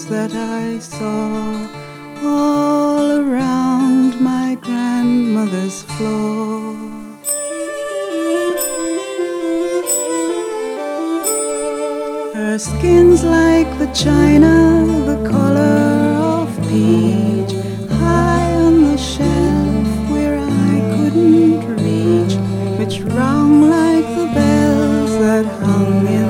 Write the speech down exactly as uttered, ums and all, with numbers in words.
that I saw all around my grandmother's floor. Her skin's like the china, the color of peach, high on the shelf where I couldn't reach, which rung like the bells that hung in